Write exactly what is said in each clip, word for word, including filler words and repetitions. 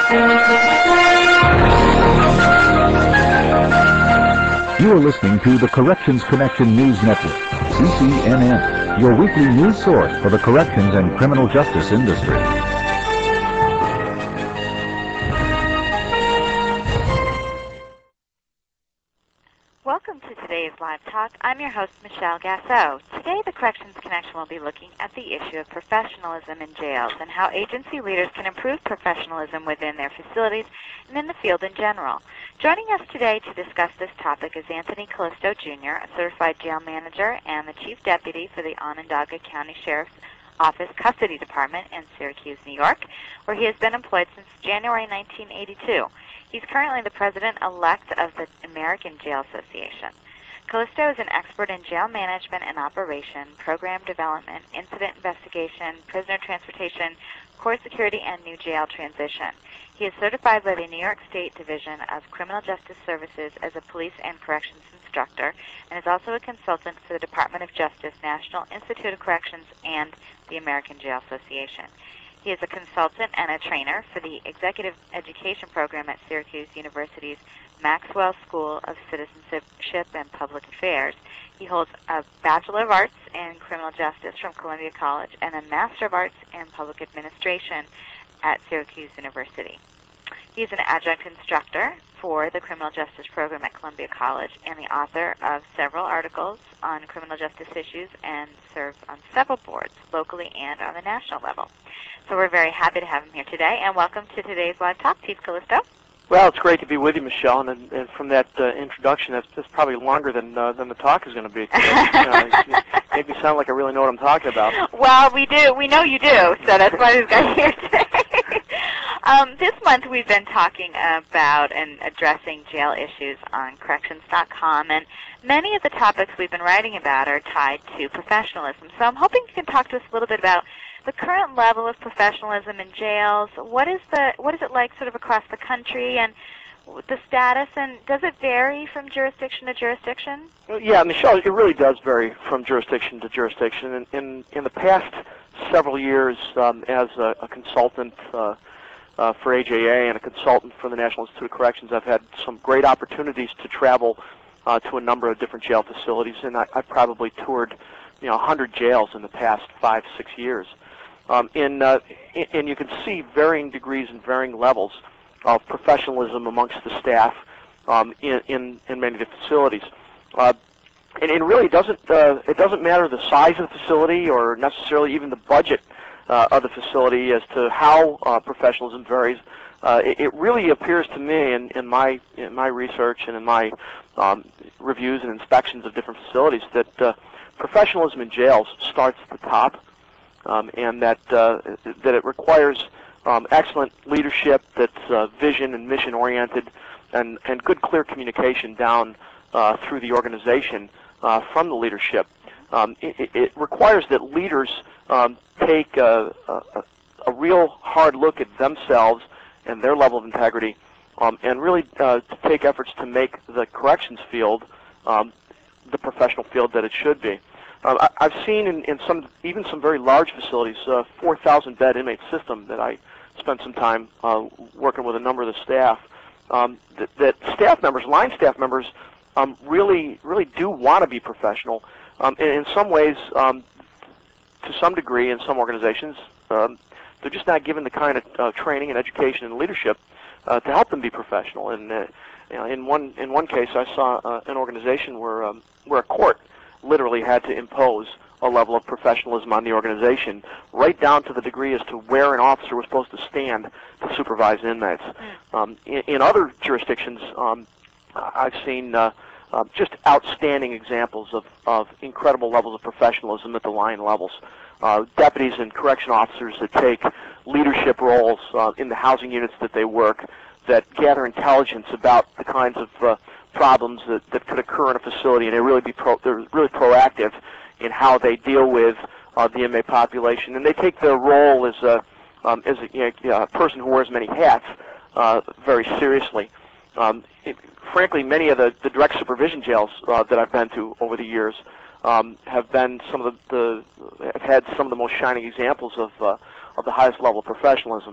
You are listening to the Corrections Connection News Network, C C N N, your weekly news source for the corrections and criminal justice industry. Welcome to today's Live Talk. I'm your host, Michelle Gasso. Today, the Corrections Connection will be looking at the issue of professionalism in jails and how agency leaders can improve professionalism within their facilities and in the field in general. Joining us today to discuss this topic is Anthony Callisto, Junior, a certified jail manager and the Chief Deputy for the Onondaga County Sheriff's Office Custody Department in Syracuse, New York, where he has been employed since January nineteen eighty-two. He's currently the president-elect of the American Jail Association. Callisto is an expert in jail management and operation, program development, incident investigation, prisoner transportation, court security, and new jail transition. He is certified by the New York State Division of Criminal Justice Services as a police and corrections instructor, and is also a consultant for the Department of Justice, National Institute of Corrections, and the American Jail Association. He is a consultant and a trainer for the Executive Education Program at Syracuse University's Maxwell School of Citizenship and Public Affairs. He holds a Bachelor of Arts in Criminal Justice from Columbia College and a Master of Arts in Public Administration at Syracuse University. He is an adjunct instructor for the Criminal Justice Program at Columbia College and the author of several articles on criminal justice issues and serves on several boards, locally and on the national level. So we're very happy to have him here today, and welcome to today's Live Talk, Chief Callisto. Well, it's great to be with you, Michelle, and, and from that uh, introduction, that's, that's probably longer than uh, than the talk is going to be today. uh, you make me sound like I really know what I'm talking about. Well, we do. We know you do, so that's why we've got you here today. um, this month we've been talking about and addressing jail issues on corrections dot com, and many of the topics we've been writing about are tied to professionalism. So I'm hoping you can talk to us a little bit about the current level of professionalism in jails. What is the what is it like sort of across the country, and the status, and does it vary from jurisdiction to jurisdiction? Well, yeah, Michelle, it really does vary from jurisdiction to jurisdiction. In in, in the past several years, um, as a, a consultant uh, uh, for A J A and a consultant for the National Institute of Corrections, I've had some great opportunities to travel uh, to a number of different jail facilities, and I, I probably toured, you know, one hundred jails in the past five, six years. Um, in, uh, and you can see varying degrees and varying levels of professionalism amongst the staff um, in, in, in many of the facilities. Uh, and it really doesn't, uh, it doesn't matter the size of the facility or necessarily even the budget uh, of the facility as to how uh, professionalism varies. Uh, it, it really appears to me in, in, my, in my research and in my um, reviews and inspections of different facilities that uh, professionalism in jails starts at the top. Um, and that uh, that it requires um, excellent leadership that's uh, vision and mission oriented, and and good clear communication down uh, through the organization uh, from the leadership. Um, it, it requires that leaders um, take a, a, a real hard look at themselves and their level of integrity, um, and really uh, to take efforts to make the corrections field um, the professional field that it should be. Uh, I've seen in, in some, even some very large facilities, uh, four thousand bed inmate system that I spent some time uh, working with a number of the staff, um, that, that staff members, line staff members, um, really, really do want to be professional. Um, and in some ways, um, to some degree, in some organizations, um, they're just not given the kind of uh, training and education and leadership uh, to help them be professional. And uh, you know, in one, in one case, I saw uh, an organization where, um, where a court literally had to impose a level of professionalism on the organization, right down to the degree as to where an officer was supposed to stand to supervise inmates. Um, in, in other jurisdictions, um, I've seen uh, uh, just outstanding examples of, of incredible levels of professionalism at the line levels. Uh, deputies and correction officers that take leadership roles uh, in the housing units that they work, that gather intelligence about the kinds of uh, problems that, that could occur in a facility, and they really be pro, they're really proactive in how they deal with uh, the inmate population, and they take their role as a um, as a, you know, a person who wears many hats uh, very seriously. Um, it, frankly, many of the, the direct supervision jails uh, that I've been to over the years um, have been some of the, the have had some of the most shining examples of uh, of the highest level of professionalism.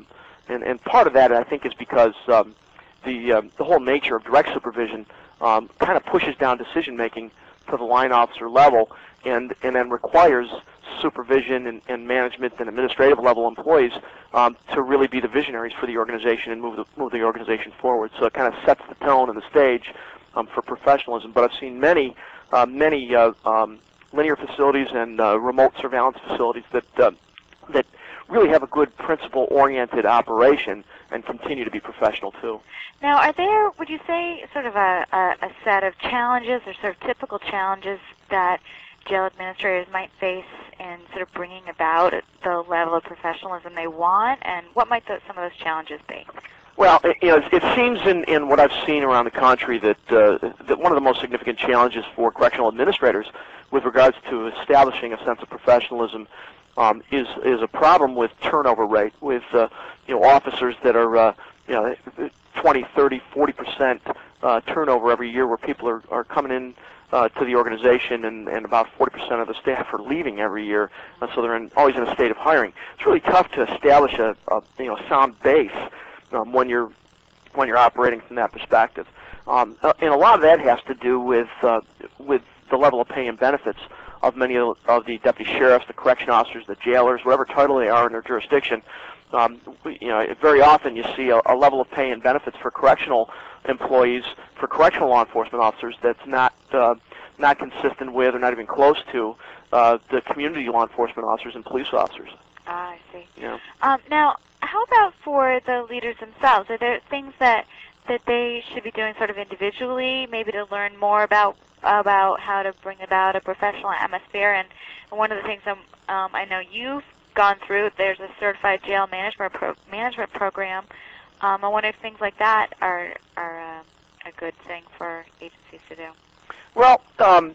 and and part of that I think is because um, the um, the whole nature of direct supervision um, kind of pushes down decision making to the line officer level, and and then requires supervision and, and management and administrative level employees um, to really be the visionaries for the organization and move the move the organization forward. So it kind of sets the tone and the stage um, for professionalism. But I've seen many uh, many uh, um, linear facilities and uh, remote surveillance facilities that uh, that really have a good principle-oriented operation and continue to be professional too. Now, are there, would you say, sort of a, a, a set of challenges or sort of typical challenges that jail administrators might face in sort of bringing about the level of professionalism they want, and what might those, some of those challenges be? Well, it, you know, it seems in, in what I've seen around the country that uh, that one of the most significant challenges for correctional administrators with regards to establishing a sense of professionalism um, is is a problem with turnover rate, with uh, you know officers that are uh, you know twenty, thirty, forty percent uh, turnover every year, where people are, are coming in uh, to the organization, and, and about forty percent of the staff are leaving every year, uh, so they're in, always in a state of hiring. It's really tough to establish a, a you know sound base um, when you're when you're operating from that perspective, um, and a lot of that has to do with uh, with the level of pay and benefits of many of the deputy sheriffs, the correction officers, the jailers, whatever title they are in their jurisdiction. Um, you know, very often you see a, a level of pay and benefits for correctional employees, for correctional law enforcement officers, that's not uh, not consistent with, or not even close to, uh, the community law enforcement officers and police officers. Ah, I see. Yeah. Um, now, how about for the leaders themselves? Are there things that that they should be doing sort of individually, maybe to learn more about about how to bring about a professional atmosphere? And one of the things um, um, I know you've gone through, there's a certified jail management pro management program. Um, I wonder if things like that are are uh, a good thing for agencies to do. Well, um,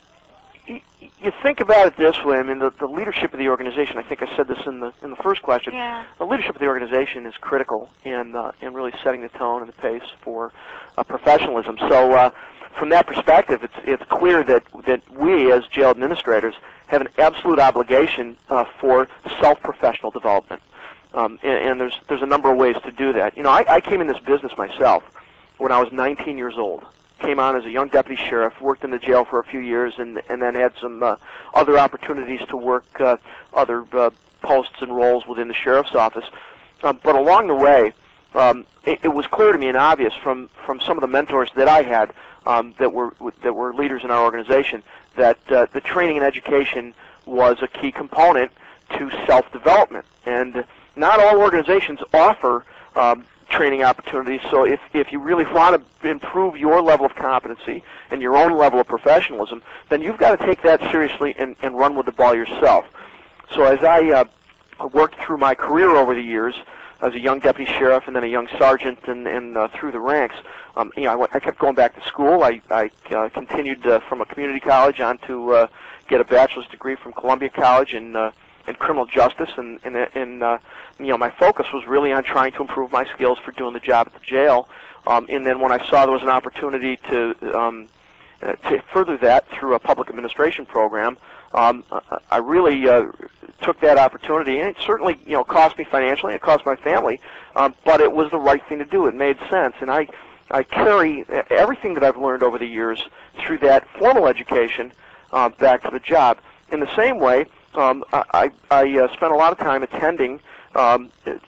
y you think about it this way. I mean, the, the leadership of the organization. I think I said this in the in the first question. Yeah. The leadership of the organization is critical in uh, in really setting the tone and the pace for uh, professionalism. So, uh, from that perspective, it's it's clear that that we as jail administrators have an absolute obligation uh, for self-professional development, um, and, and there's there's a number of ways to do that. You know, I, I came in this business myself when I was nineteen years old. Came on as a young deputy sheriff, worked in the jail for a few years, and and then had some uh, other opportunities to work uh, other uh, posts and roles within the sheriff's office. Um, but along the way, um, it, it was clear to me and obvious from from some of the mentors that I had um, that were that were leaders in our organization that uh, the training and education was a key component to self-development. And not all organizations offer um, training opportunities, so if, if you really want to improve your level of competency and your own level of professionalism, then you've got to take that seriously and, and run with the ball yourself. So as I uh, worked through my career over the years as a young deputy sheriff and then a young sergeant and, and uh, through the ranks, um, you know, I, went, I kept going back to school. I, I uh, continued uh, from a community college on to uh, get a bachelor's degree from Columbia College in uh, in criminal justice, and, and, and uh, you know, my focus was really on trying to improve my skills for doing the job at the jail. Um, and then when I saw there was an opportunity to um, uh, to further that through a public administration program, um, I really uh, took that opportunity. And it certainly, you know, cost me financially, it cost my family, um, but it was the right thing to do. It made sense, and I I carry everything that I've learned over the years through that formal education uh, back to the job. In the same way, Um, I, I uh, spent a lot of time attending um,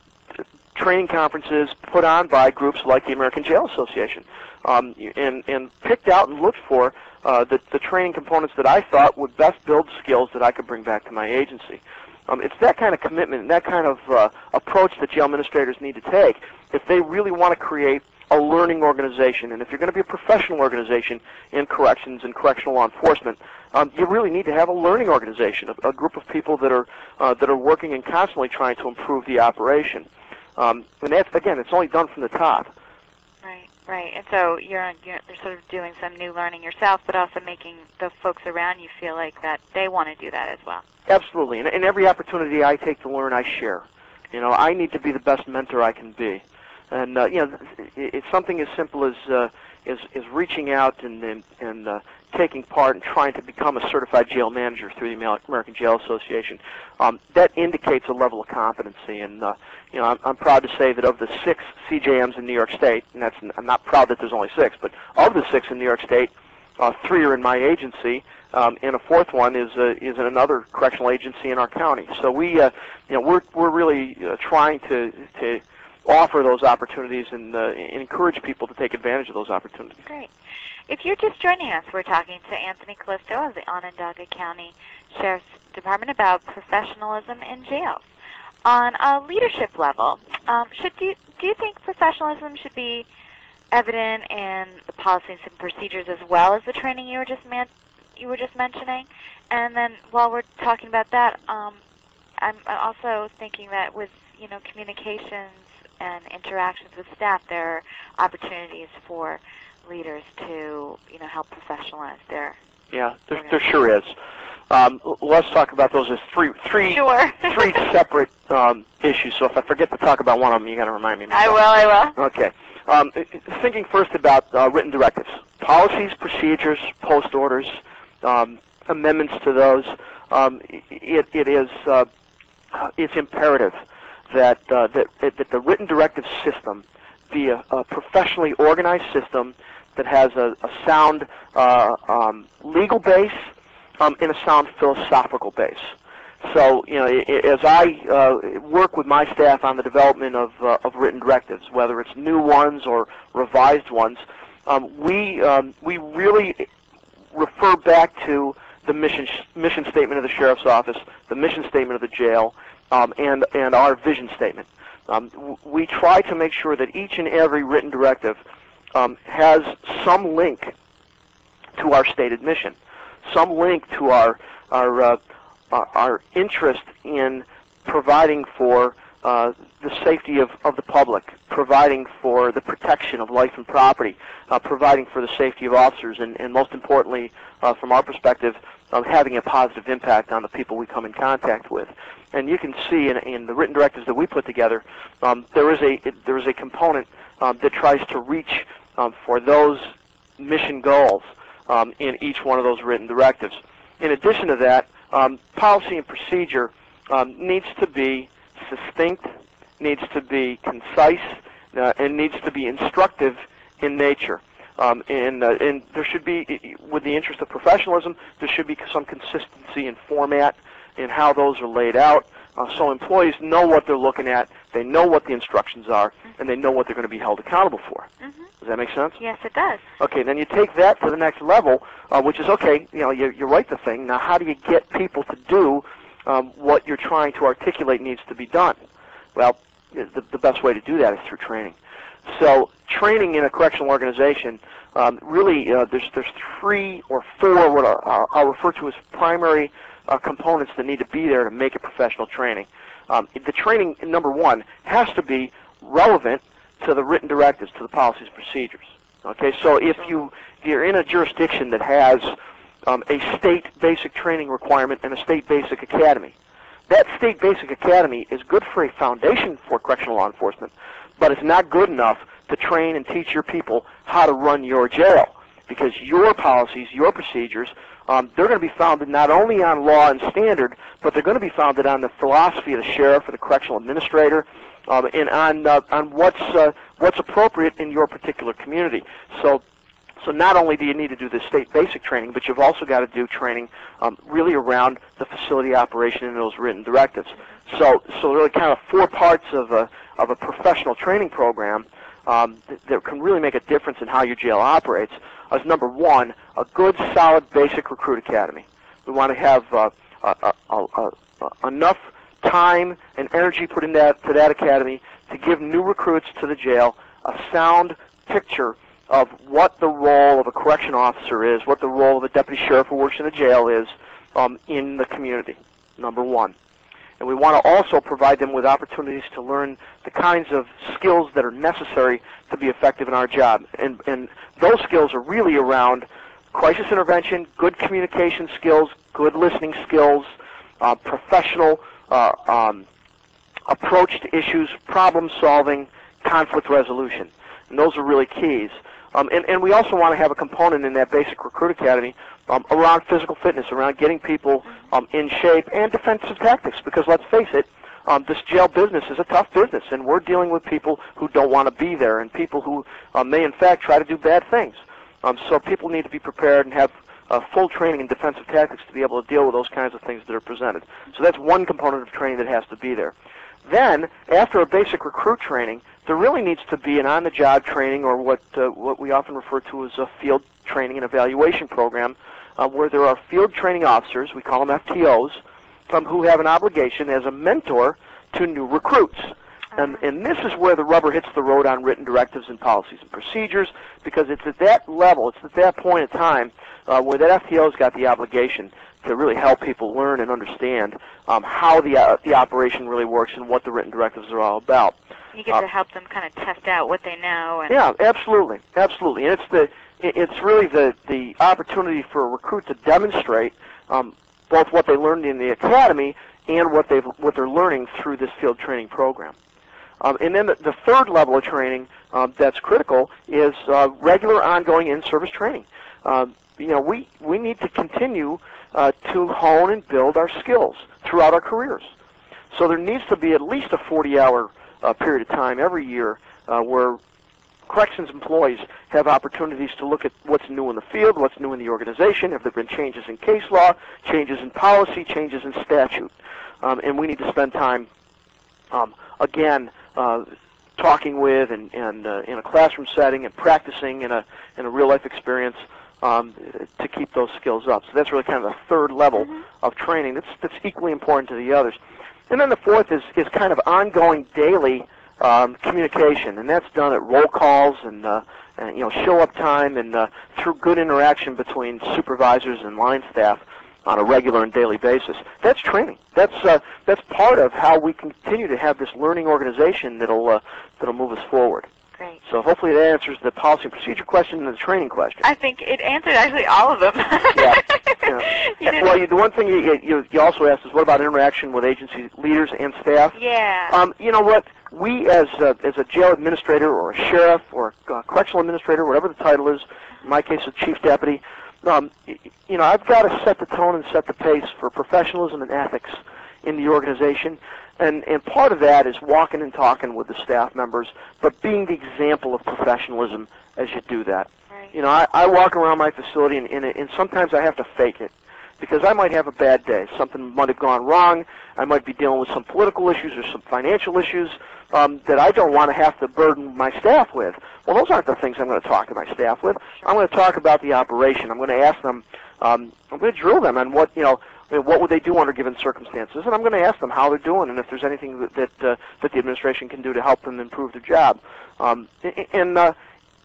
training conferences put on by groups like the American Jail Association, um, and, and picked out and looked for uh, the, the training components that I thought would best build skills that I could bring back to my agency. Um, it's that kind of commitment and that kind of uh, approach that jail administrators need to take if they really want to create a learning organization. And if you're going to be a professional organization in corrections and correctional law enforcement, um, you really need to have a learning organization, a, a group of people that are uh, that are working and constantly trying to improve the operation. Um, and that's, again, it's only done from the top. Right, right. And so you're, you're you're sort of doing some new learning yourself, but also making the folks around you feel like that they want to do that as well. Absolutely. And, and every opportunity I take to learn, I share. You know, I need to be the best mentor I can be. And, uh, you know, it's something as simple as, uh, is is reaching out and and, and uh, taking part and trying to become a certified jail manager through the American Jail Association. Um, that indicates a level of competency, and uh, you know, I'm, I'm proud to say that of the six C J Ms in New York State, and that's I'm not proud that there's only six, but of the six in New York State, uh, three are in my agency, um, and a fourth one is uh, is in another correctional agency in our county. So we, uh, you know, we're we're really uh, trying to to offer those opportunities and, uh, and encourage people to take advantage of those opportunities. Great. If you're just joining us, we're talking to Anthony Callisto of the Onondaga County Sheriff's Department about professionalism in jails. On a leadership level, um, should you, do you think professionalism should be evident in the policies and procedures as well as the training you were just man you were just mentioning? And then while we're talking about that, um, I'm also thinking that with you know communications and interactions with staff, there are opportunities for leaders to, you know, help professionalize their. Yeah, there, there sure is. Um, let's talk about those as three, three, sure. three separate um, issues. So if I forget to talk about one of them, you got to remind me. I will. I will. Okay. Um, thinking first about uh, written directives, policies, procedures, post orders, um, amendments to those. Um, it, it is uh, it's imperative that uh, that that the written directive system be a, a professionally organized system that has a, a sound uh, um, legal base um, and a sound philosophical base. So, you know, as I uh, work with my staff on the development of, uh, of written directives, whether it's new ones or revised ones, um, we um, we really refer back to the mission mission statement of the sheriff's office, the mission statement of the jail, um, and and our vision statement. Um, we try to make sure that each and every written directive um, has some link to our stated mission, some link to our our uh, our interest in providing for uh, the safety of, of the public, providing for the protection of life and property, uh, providing for the safety of officers, and, and most importantly, uh, from our perspective, uh, having a positive impact on the people we come in contact with. And you can see in, in the written directives that we put together, um, there is a it, there is a component um, that tries to reach um, for those mission goals um, in each one of those written directives. In addition to that, um, policy and procedure um, needs to be succinct, needs to be concise, uh, and needs to be instructive in nature. Um, and, uh, and there should be, with the interest of professionalism, there should be some consistency in format in how those are laid out, uh, so employees know what they're looking at, they know what the instructions are, mm-hmm. and they know what they're going to be held accountable for. Mm-hmm. Does that make sense? Yes, it does. Okay, then you take that to the next level, uh, which is, okay, you know, you, you write the thing. Now, how do you get people to do um, what you're trying to articulate needs to be done? Well, the, the best way to do that is through training. So training in a correctional organization, um, really, uh, there's, there's three or four what I'll, I'll refer to as primary uh, components that need to be there to make it professional training. Um, the training, number one, has to be relevant to the written directives, to the policies and procedures. Okay, so if you if you're in a jurisdiction that has um, a state basic training requirement and a state basic academy, that state basic academy is good for a foundation for correctional law enforcement, but it's not good enough to train and teach your people how to run your jail, because your policies, your procedures, um, they're going to be founded not only on law and standard, but they're going to be founded on the philosophy of the sheriff or the correctional administrator, Um, and on uh, on what's uh, what's appropriate in your particular community. So, so not only do you need to do the state basic training, but you've also got to do training um, really around the facility operation and those written directives. So, so really kind of four parts of a of a professional training program um, that, that can really make a difference in how your jail operates. As number one, a good, solid, basic recruit academy. We want to have uh, uh, uh, uh, uh, enough time and energy put into that, to that academy to give new recruits to the jail a sound picture of what the role of a correction officer is, what the role of a deputy sheriff who works in a jail is um, in the community, number one. And we want to also provide them with opportunities to learn the kinds of skills that are necessary to be effective in our job. And, and those skills are really around crisis intervention, good communication skills, good listening skills, uh, professional Uh, um, approach to issues, problem solving, conflict resolution. And those are really keys. Um, and, and we also want to have a component in that basic recruit academy um, around physical fitness, around getting people um, in shape, and defensive tactics, because let's face it, um, this jail business is a tough business, and we're dealing with people who don't want to be there and people who uh, may, in fact, try to do bad things. Um, so people need to be prepared and have uh, full training in defensive tactics to be able to deal with those kinds of things that are presented. So that's one component of training that has to be there. Then, after a basic recruit training, there really needs to be an on-the-job training, or what uh, what we often refer to as a field training and evaluation program, uh, where there are field training officers, we call them F T Os, um, who have an obligation as a mentor to new recruits. And, and this is where the rubber hits the road on written directives and policies and procedures, because it's at that level, it's at that point in time uh, where that F T O's got the obligation to really help people learn and understand um, how the uh, the operation really works and what the written directives are all about. You get uh, to help them kind of test out what they know. And yeah, absolutely, absolutely. And it's the it's really the the opportunity for a recruit to demonstrate um, both what they learned in the academy and what they've what they're learning through this field training program. Um, and then the, the third level of training um, that's critical is uh, regular, ongoing in-service training. Um, you know, we we need to continue uh, to hone and build our skills throughout our careers. So there needs to be at least a forty-hour uh, period of time every year uh, where corrections employees have opportunities to look at what's new in the field, what's new in the organization, have there been changes in case law, changes in policy, changes in statute. Um, and we need to spend time, um, again, uh, talking with and, and uh, in a classroom setting and practicing in a, in a real-life experience um, to keep those skills up. So that's really kind of the third level mm-hmm. of training that's, that's equally important to the others. And then the fourth is, is kind of ongoing daily um, communication, and that's done at roll calls and, uh, and you know, show-up time and uh, through good interaction between supervisors and line staff on a regular and daily basis. That's training. That's uh, that's part of how we continue to have this learning organization that'll uh, that'll move us forward. Great. So hopefully that answers the policy and procedure question and the training question. I think it answered actually all of them. yeah. yeah. You well, you, the one thing you, you you also asked is what about interaction with agency leaders and staff? Yeah. Um, you know what? We as a, as a jail administrator or a sheriff or a correctional administrator, whatever the title is, in my case a chief deputy, um, you know, I've got to set the tone and set the pace for professionalism and ethics in the organization. And, and part of that is walking and talking with the staff members, but being the example of professionalism as you do that. Right. You know, I, I walk around my facility, and, and, and sometimes I have to fake it because I might have a bad day. Something might have gone wrong. I might be dealing with some political issues or some financial issues um, that I don't want to have to burden my staff with. Well, those aren't the things I'm going to talk to my staff with. I'm going to talk about the operation. I'm going to ask them, um, I'm going to drill them on what, you know, what would they do under given circumstances, and I'm going to ask them how they're doing and if there's anything that that, uh, that the administration can do to help them improve their job. Um, and uh,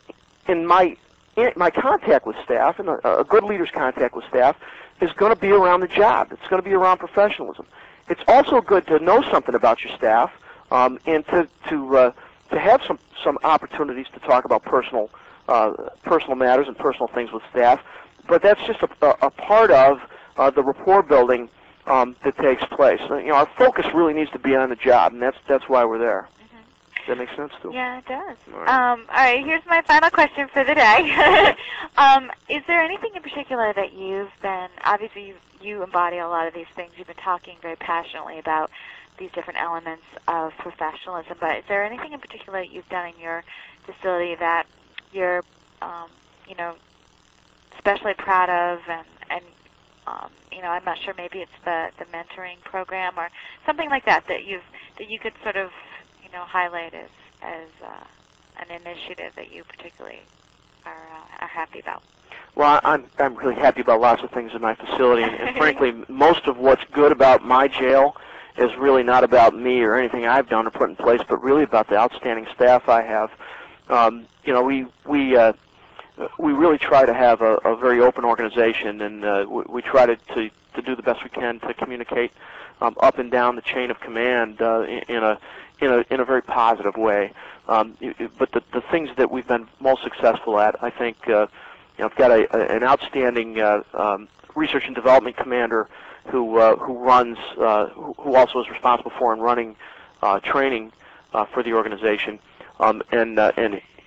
in my in my contact with staff, and a, a good leader's contact with staff, is going to be around the job. It's going to be around professionalism. It's also good to know something about your staff um, and to to uh, to have some some opportunities to talk about personal uh, personal matters and personal things with staff. But that's just a, a, a part of Uh, the rapport building um, that takes place. You know, our focus really needs to be on the job, and that's that's why we're there. Mm-hmm. Does that make sense, too? Yeah, it does. All right. Um, all right, here's my final question for the day. um, is there anything in particular that you've been, obviously you, you embody a lot of these things, you've been talking very passionately about these different elements of professionalism, but is there anything in particular that you've done in your facility that you're, um, you know, especially proud of and, and Um, you know, I'm not sure. Maybe it's the, the mentoring program or something like that that you've that you could sort of, you know, highlight as as uh, an initiative that you particularly are uh, are happy about. Well, I'm I'm really happy about lots of things in my facility, and, and frankly, most of what's good about my jail is really not about me or anything I've done or put in place, but really about the outstanding staff I have. Um, you know, we we. Uh, We really try to have a, a very open organization, and uh, we, we try to, to, to do the best we can to communicate um, up and down the chain of command uh, in, in a in a in a very positive way. Um, but the, the things that we've been most successful at, I think, uh, you know, I've got a, a, an outstanding uh, um, research and development commander who uh, who runs, uh, who, who also is responsible for and running uh, training uh, for the organization, um, and uh, and.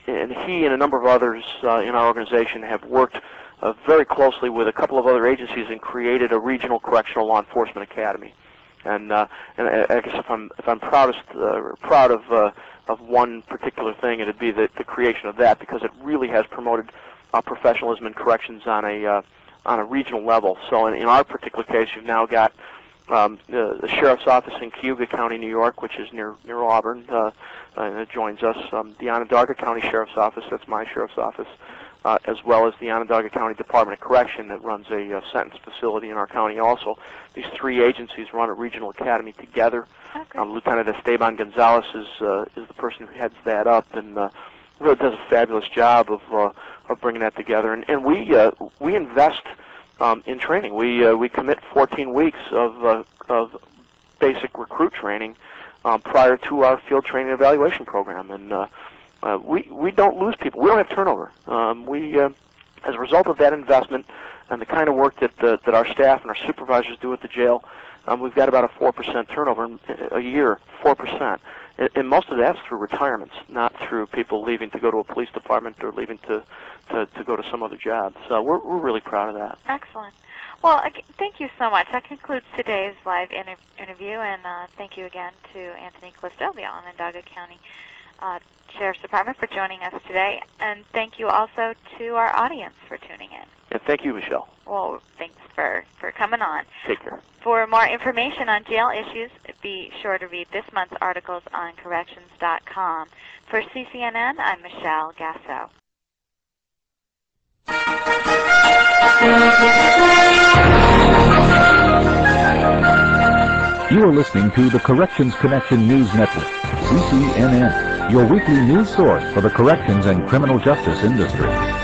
and he and a number of others uh, in our organization have worked uh, very closely with a couple of other agencies and created a regional correctional law enforcement academy. And uh, and I guess if I'm if I'm proudest uh, proud of uh, of one particular thing, it'd be the, the creation of that, because it really has promoted uh, professionalism in corrections on a uh, on a regional level. So in, in our particular case, you've now got um, the, the sheriff's office in Cayuga County, New York, which is near near Auburn, uh, and it joins us. Um, the Onondaga County Sheriff's Office, that's my sheriff's office, uh, as well as the Onondaga County Department of Correction that runs a uh, sentence facility in our county also. These three agencies run a regional academy together. Okay. Um, Lieutenant Esteban Gonzalez is uh, is the person who heads that up, and uh, really does a fabulous job of uh, of bringing that together. And and we uh, we invest um, in training. We uh, we commit fourteen weeks of uh, of basic recruit training um, prior to our field training evaluation program, and uh, uh, we we don't lose people. We don't have turnover. Um, we uh, as a result of that investment and the kind of work that uh, that our staff and our supervisors do at the jail, um, we've got about a four percent turnover a year, four percent. And, and most of that's through retirements, not through people leaving to go to a police department or leaving to, to, to go to some other job. So we're, we're really proud of that. Excellent. Well, ag- thank you so much. That concludes today's live inter- interview, and uh, thank you again to Anthony Clisto, the Onondaga County uh, Sheriff's Department, for joining us today. And thank you also to our audience for tuning in. And thank you, Michelle. Well, thanks for, for coming on. Take care. For more information on jail issues, be sure to read this month's articles on corrections dot com. For C C N N, I'm Michelle Gasso. You are listening to the Corrections Connection News Network, C C N N, your weekly news source for the corrections and criminal justice industry.